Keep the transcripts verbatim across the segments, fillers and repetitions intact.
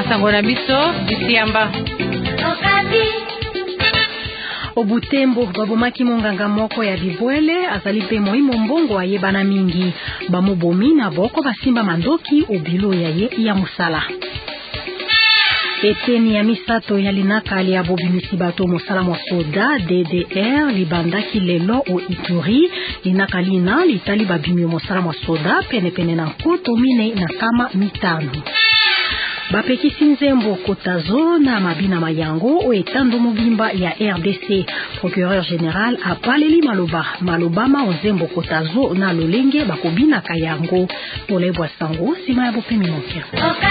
masango na biso bisiamba. Obutembo babomaki monganga moko ya bibwele azali pe moimo mbongo ayebana mingi bamubomi na boko basimba mandoki obilo ya ye ya musala. Eteni ya misato ya linaka ali abobimisi bato mosala mwa soda D D R libandaki lelo o Ituri linaka lina litali babimi mosala mwa soda pene pene na nkoto mine na kama mitano. Bapekisi nzembo kotazo na mabina mayango o etando mobimba ya R D C. Procureur général apaleli maloba malobama o nzembo kotazo na lolenge bakobina kayango polebwa sango sima ya bopemi mokia.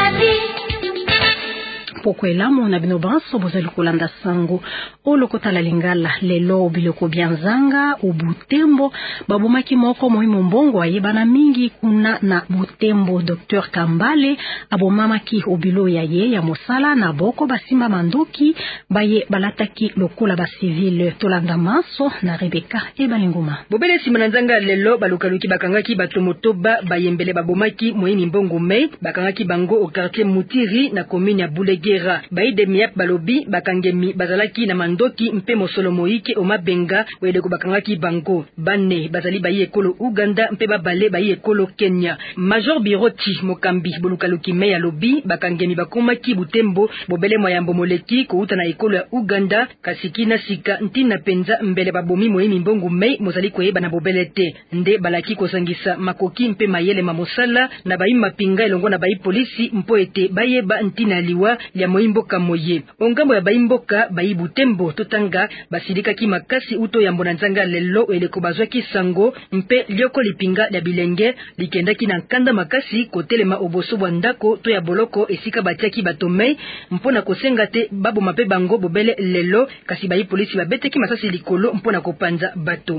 Pokwelamo na bino banso bozali kolanda sango olokota la lingala lelo biloko bianzanga Obutembo babomaki moko moimo mbongo ayebana mingi kuna na Butembo. Docteur Kambale abomamaki obilo ya ye ya mosala na boko basimba mandoki baye balataki lokola ba civil. Tolanda maso na Rebecca Ebalinguma. Bobele simananzanga lelo balukaluki bakangaki bato motoba bayembele babomaki moimi mbongo me bakangaki bango au quartier Mutiri na commune ya Bulege. Baide miap balobi bakangemi bazalaki na mandoki mpe mosolo moike o mabenga wede ko bakangaki bango bane bazali bayi ekolo Uganda mpe babale bayi ekolo Kenya. Major Biroti Mokambi bolukaluki me ya lobi bakangemi bakomaki Butembo bobele moyambo moleki ko uta na ekolo ya Uganda kasiki na sika ntina penza mbele babomi moyimi mbongo me mozali koyeba na bobele te nde balaki kosangisa makoki mpe mayele mamosala na bayi mapinga elongo na bayi polisi mpo ete bayeba ntina liwa ya moimboka moye. Ongambo ya baimboka bayi Butembo totanga basilika ki makasi uto ya mbonanzanga lelo eleko bazwaki sango mpe lioko lipinga ya bilenge likendaki na nkanda makasi kotelema oboso bwa ndako to ya boloko esika batiaki batome mpona kosenga te babo mape bango bobele lelo kasi bayi polisi babeteki masasi likolo mpona kopanza bato.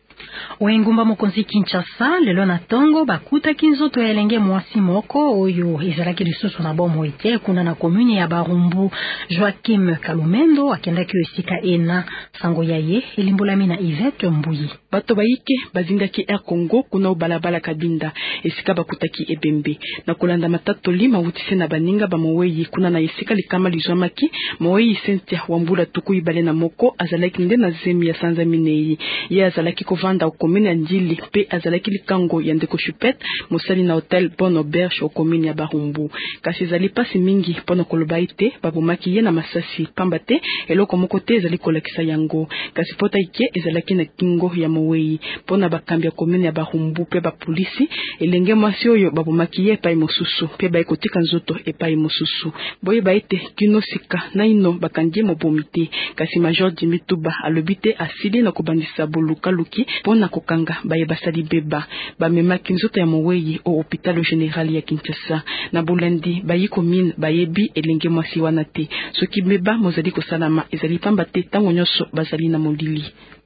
Oengumba mokonzi Kinshasa lelo na tongo bakuta kinzoto ya elenge mwasi moko oyo ezalaki lisusu na bomo ite kuna na commune ya Barumbu. Joachim Kalumendo akendaki esika ena sango ya ye elimbolami na Yvette Mbuyi. Bato baike bazingaki Air Congo kuna obalabala Kabinda esika bakutaki ebembe na kolanda matatoli mawutise na baninga bamoweyi kuna na esika likama lijamaki moweyi Cynthia Wambula tuku ibale na moko azalaki nde na zemi ya sanza minei ye azalaki kovanda au commune ya Njili pe azalaki likango ya ndeko Chupet mosali na hotel Bon Auberge au commune ya Barumbu kasi ezali pasi mingi pona koloba ite babomaki ye na masasi pambate eloko moko te ezali kolakisa yango kasi pota ike ezalaki na kingo ya moweyi pona bakambi ya commune ya Barumbu pe ba polisi elenge mwasi oyo babomaki ye epai mosusu pe baikotika nzoto epai mosusu boye baite kino sika na ino bakandie mobomite kasi Major Dimituba alobite asili na kobandisa boluka luki pona kokanga baye basali beba bamemaki nzoto ya moweyi au hôpital général ya Kinshasa na Bulandi bayi commune bayebi elenge mwasi wana te soki beba mozali kosalama ezali pamba te tango nyonso bazali na molili.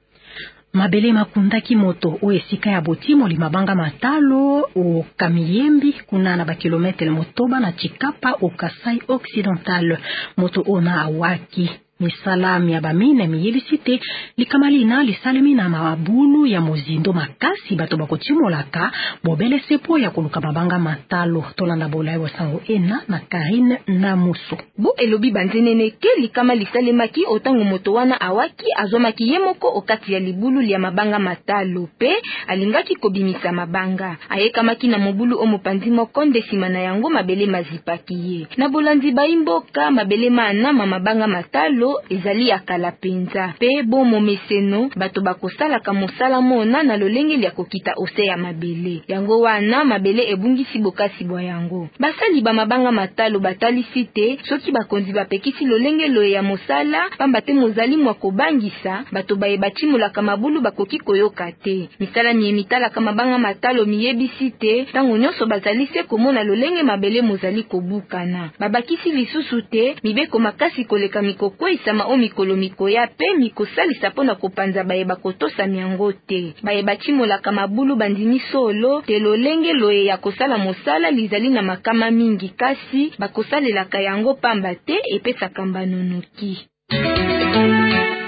Mabele makundaki moto o esika ya Botimo limabanga matalo o Kamiyembi kuna na ba kilometre motoba na Chikapa o Kasai Occidental moto ona awaki misalami ya bamine miyebisite likamalina lisalemi na mabulu ya mozindo makasi bato bakotimolaka bobele sepo ya koluka mabanga matalo tolanda bolai wa sango ena na Karine na Muso. Bo elobi banzenene ke likama lisalemaki otango moto wana awaki azomaki ye moko okati ya libulu ya mabanga matalo pe alingaki kobimisa mabanga ayekamaki na mobulu o mopanzi moko nde sima na yango mabele mazipaki ye na bolandi baimboka mabele mana mabanga matalo ezali akala penza pe bomo meseno bato bakosala ka mosala mona na lolenge ya kokita ose ya mabele yango wana mabele ebungisi bokasi bwa yango basali ba mabanga matalo batali site soki bakonzi bapekisi lolenge loye ya mosala pamba te mozali mwa kobangisa bato baye bachimula ka mabulu bakoki koyoka te misala mie mitala ka mabanga matalo miyebi site tango nyonso bazali se komona lolenge mabele mozali kobukana babakisi lisusu te mibeko makasi koleka mikoko sama o mikolo mikoya pe mikosalisa pona kopanza baye bakotosa miango te baye bachimola ka mabulu bandimi solo te lolenge loye ya kosala mosala lizali na makama mingi kasi bakosalela ka yango pamba te epesa kamba nonoki.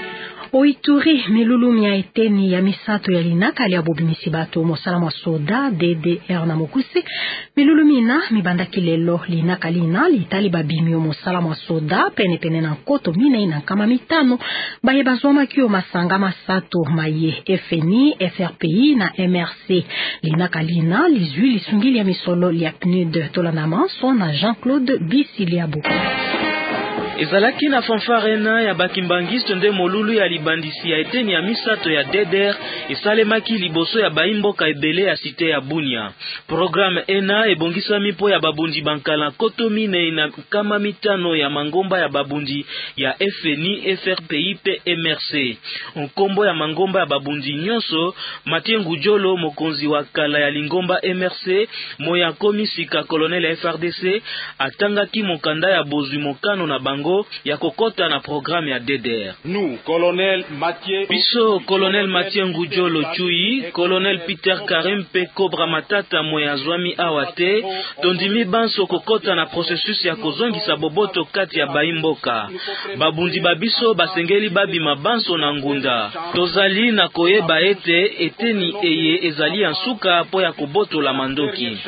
Oituri milulumi ya eteni ya misato ya linaka ya bobimisi bato mosala mwa soda D D R na Mokuse. Milulumi na mibandaki lelo linaka lina litali babimi o mosala mwa soda pene pene na nkoto mine na nkama mitano baye bazoma kio masanga masato maye F N I, F R P I na M R C. Linaka lina lizui lisungili ya misolo lia P N U D tolana manso na Jean-Claude Bisiliabo. Ezalaki na fanfare na ya bakimbangiste nde molulu ya libandisi ya eteni ya misato ya D D R esalemaki liboso ya baimboka ebele ya site ya Bunia. Programme ena ebongisami po ya babundi bankala koto mine na kama mitano ya mangomba ya babundi ya F N I, F R P I pe M R C. Nkombo ya mangomba ya babundi nyonso, Mathieu Ngujolo mokonzi wa kala ya lingomba M R C, moya komisika kolonel ya F R D C, atangaki mokanda ya bozwi mokano na bango ya kokota na programme ya D D R. Nous, colonel Mathieu Biso, colonel Mathieu Ngujolo Chui, colonel Peter Karimpe Cobra Matata moya zwami awate, tondimi banso kokota na processus ya kozongisa boboto kati ya baimboka. Babundi babiso basengeli babi mabanso na ngunda. Tozali na koyeba ete eteni eye ezali ansuka po ya koboto la mandoki.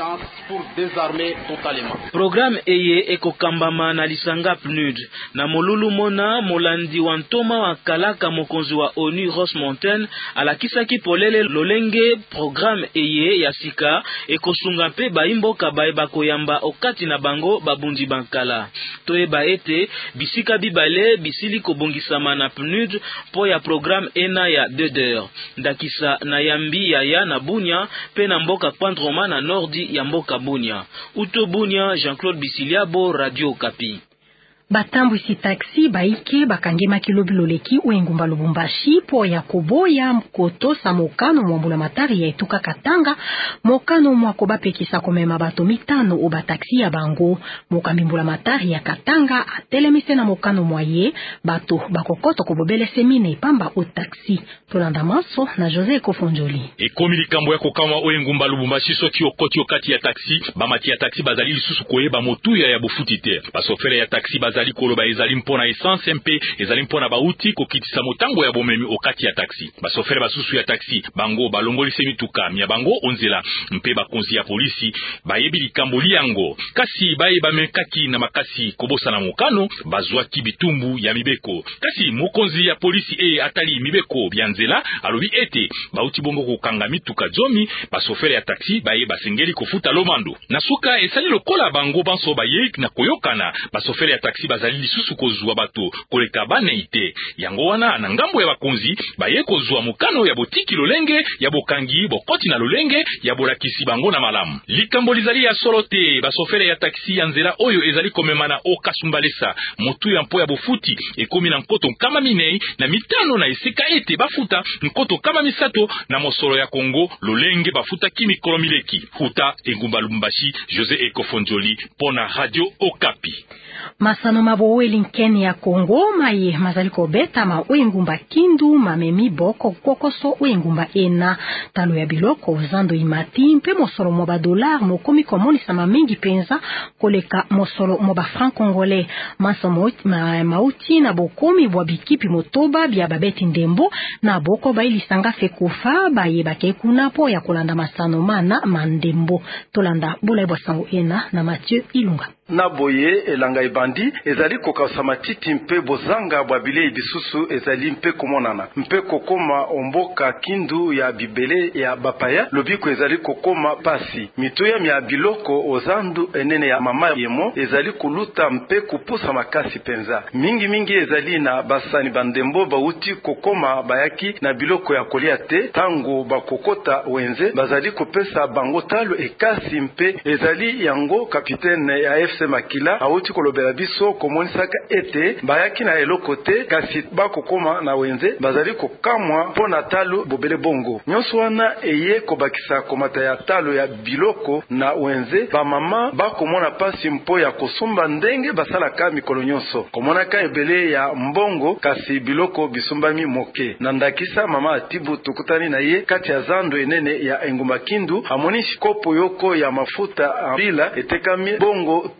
Programme eye ekokambama na lisanga P N U D. Na molulu mona molandi wa ntoma wa kalaka mokonzi wa ONU Ross Mountain alakisaki polele lolenge programme eye ya sika ekosunga pe baimboka baeba koyamba okati na bango babundi bankala. Toyeba ete bisika bibale bisili kobongisama na P N U D po ya programme ena ya D D R. Ndakisa na yambi ya ya na Bunia pe na mboka Pandroma na nordi ya mboka Bunia. Uto Bunia, Jean-Claude Bisiliabo, Radio Okapi. Batambwisi taxi baike bakangema kilobilo leki uengumba Lubumbashi po ya koboya mkoto sa mokano mwambula matari ya etuka Katanga. Mokano mwako bapekisa komema bato mitano o bataxi ya bango. Mokambimbula matari ya Katanga atelemise na mokano mwaye bato bakokoto kobobele semine pamba o taxi. Tolanda Manso na José Kofonjoli. Ekomi likambo ya kokama uengumba Lubumbashi soki okoti okati ya taxi bamati ya taxi bazali lisusu koyeba motuya ya bofutite. Basofere ya taxi bazali ezali koloba ezali mpona essence mpe ezali mpona bauti kokitisa motango ya bomemi okati ya taxi. Basofere basusu ya taxi bango balongolise mituka mia bango onzela mpe bakonzi ya polisi bayebi likambo liango kasi bayeba mekaki na makasi kobosa na mokano bazwaki bitumbu ya mibeko. Kasi mokonzi ya polisi e atali mibeko bianzela alobi ete bauti bongo kokanga mituka jomi basofere ya taxi baye basengeli kofuta lomando. Nasuka esali lokola bango banso baye na koyokana basofere ya taxi bazali lisusu kozwa bato koleka baneite. Yango wana na ngambo ya bakonzi baye kozwa mokano ya botiki lolenge ya bokangi bokoti na lolenge ya bolakisi bango na malamu. Likambo lizali ya solote basofere ya taxi ya nzela oyo ezali komemana o kasumbalesa motu ya mpo ya bofuti ekomi na nkoto kama minei na mitano na esika ete bafuta nkoto kama misato na mosolo ya Kongo lolenge bafuta kimikolo mileki. Huta engumba Lubumbashi, José Ekofonjoli pona Radio Okapi. Masano mabowe linkeni ya Kongo maye mazali kobeta ma uengumba Kindu mamemi boko kokoso uengumba ena talo ya biloko uzando imati mpe mosolo moba dolar mokomi komoni sama mingi penza koleka mosolo moba franc congolais. Masamo ma, mauti na bokomi bwa bikipi motoba bia babeti ndembo na boko bailisanga fekufa baye bakekuna po ya kolanda masano mana mandembo. Tolanda bula ibwa sango ena na Mathieu Ilunga. Naboye elanga ibandi ezali kokausa matiti mpe bozanga bwa bilei bisusu ezali mpe komonana mpe kokoma omboka Kindu ya bibele ya bapaya lobiko ezali kokoma pasi mituya mya biloko ozandu enene ya mama yemo ezali kuluta mpe kupusa makasi penza mingi mingi ezali na basani bandembo bauti kokoma bayaki na biloko ya kolia te tango bakokota wenze bazali kopesa bango talo ekasi mpe ezali yango kapitene ya F C Makila auti kolobela biso komonisaka ete bayaki na eloko te kasi bakokoma na wenze bazali kokamwa pona talo bobele bongo nyonso wana eye kobakisa komata ya talo ya biloko na wenze bamama bakomona pasi mpo ya kosumba ndenge basalaka mikolo nyonso komonaka ebele ya mbongo kasi biloko bisumbami moke na ndakisa mama Atibu tukutani na ye kati ya zando enene ya engumba Kindu amoni shikopo yoko ya mafuta ambila etekami bongo tu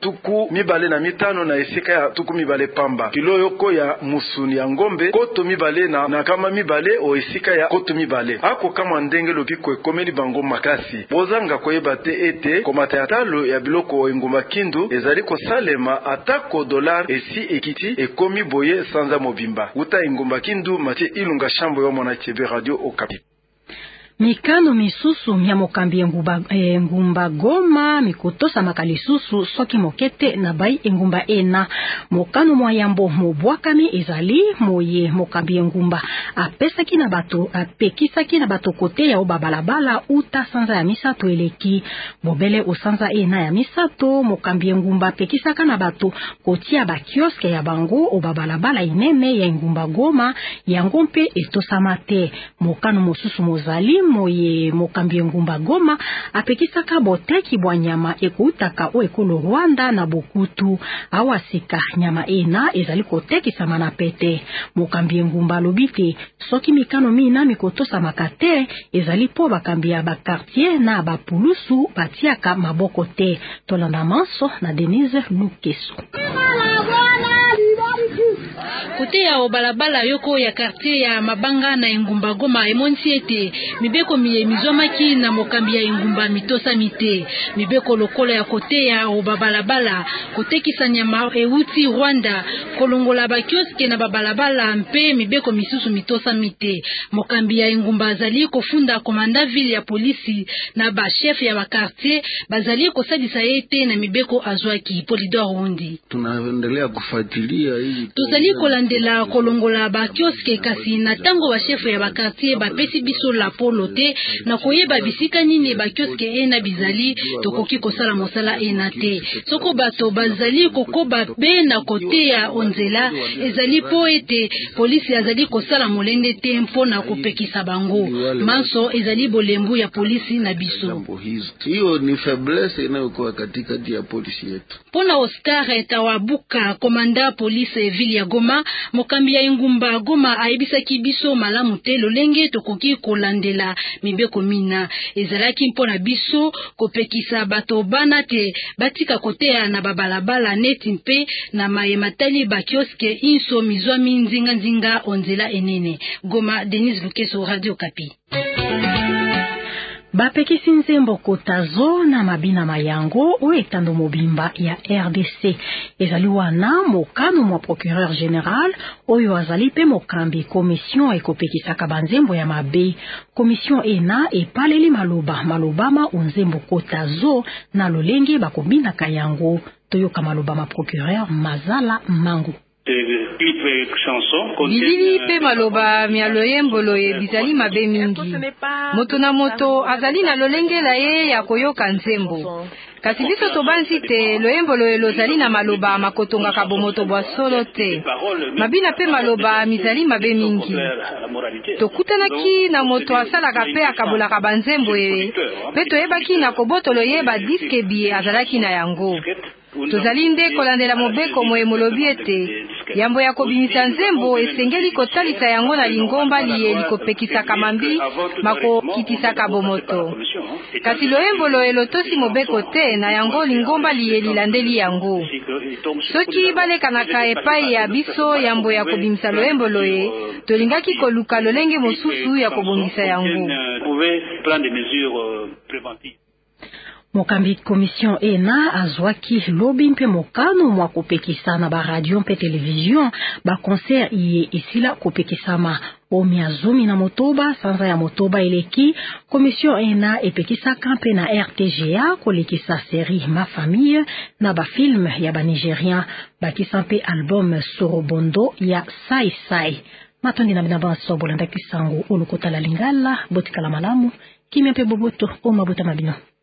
tuku mibale na mitano na esika ya tuku mibale pamba. Kilo yoko ya musuni ya ngombe koto mibale na, na kama mibale o esika ya koto mibale. Ako kama ndenge lobiko ekomeli bango makasi. Bozanga koyeba te ete komata ya talo ya biloko engumba kindu ezali kosalema atako dollar esi ekiti ekomi boye sanza mobimba. Uta engumba kindu Mathieu Ilunga Shambo yo mona T V Radio Okapi. Mikano misusu mya mokambi engumba, engumba Goma mikotosa makalisusu soki mokete na bai engumba ena mokano moyambo mobwakami ezali moye mokambi engumba apesaki na bato apekisaki na bato kote ya obabalabala uta sanza ya misato eleki bobele osanza ena ya misato mokambi engumba apekisaka na bato kotia ba kioske ya bango obabalabala ineme ya engumba Goma yango mpe etosama te mokano mosusu mozali moye mokambi engumba Goma apekisaka boteki bwa nyama ekutaka o ekolo Rwanda na Bokutu awasika nyama ena ezali kotekisa mana pete mokambi engumba lobite soki mikano mina mikotosa makate ezali po bakambi ya ba quartier na ba pulusu batiaka maboko te tolanda manso na Denise Lukeso. Kote ya obalabala yoko ya quartier ya Mabanga na engumba Goma emonsi ete mibeko miye mizomaki na mokambi ya engumba mitosa mite mibeko lokola ya kote ya obalabala kote kisanyama euti Rwanda kolongola ba kioske na babalabala mpe mibeko misusu mitosa mite mokambi ya engumba azali kofunda komanda ville ya polisi na ba chef ya ba quartier bazali kosadisa ete na mibeko azwaki Polidor Wundi. Tunaendelea kufuatilia hii tuzali kolandela kolongola ba kioske kasi na tango wa chef ya ba quartier ba pesi biso la polote na koyeba bisika nini ba kioske ena bizali tokoki kosala mosala ena te soko bato bazali kokoba be na kote ya onzela ezali po ete polisi azali kosala molende te mpona kopekisa bango manso ezali bolembu ya polisi na biso. Hiyo ni faiblesse inayokuwa katikati ya polisi yetu. Pona Oscar Etawabuka komanda polisi ville ya Goma mokambi ya engumba Goma aibisaki biso malamu te lolenge tokoki kolandela mibeko mina ezalaki mpona biso kopekisa bato bana te batika kotea na babalabala neti mpe na mayematali ba kioske inso mizwa minzinga nzinga onzela enene. Goma, Denise Lukeso, Radio Kapi. Bapekisi nzembo kotazo na mabina mayango o etando mobimba ya R D C ezali wana mokano mwa procureur général oyo azali pe mokambi commission ekopekisaka banzembo ya mabe commission ena epaleli maloba malobama onzembo kotazo na lolenge bakobinaka yango toyoka maloba ma procureur Mazala Mangu. Bilili pe maloba mialoyembolo ye bizali mabe mingi. Moto na moto azali na lolengela ye ya koyoka nzembo. Kasi biso tobanzi te loyembolo elozali na maloba makotonga kabomoto bwa solo te. Mabina pe maloba mizali mabe mingi. Tokutanaki na moto asalaka pe akabolaka banzembo ye. Pe toyebaki na kobotolo ye ba diske biye azalaki na yango. Tozali nde kolandela mobeko moye molobi ete yambo ya kobimisa nzembo esengeli kotalisa yango na lingomba liye likopekisaka mambi mako kitisaka bomoto. Kasi loyembolo elotosi mobeko te na yango lingomba liye lilandeli yango. Soki balekanaka epai ya biso yambo ya kobimisa loyembolo ye tolingaki koluka lolenge mosusu ya kobongisa yango. Mokambi commission ena azwaki lobi mpe mokano mwa kopekisa na ba radio mpe television ba concert iye isila kopekisama omi azumi na motoba sanza ya motoba eleki commission ena epekisaka mpe na R T G A kolekisa série Ma Famille na ba film ya ba Nigérien bakisa mpe album Sorobondo ya Sai Sai matondi na binaba sobolanda kisango olukota la lingala botikala malamu kimya mpe boboto o mabota mabino.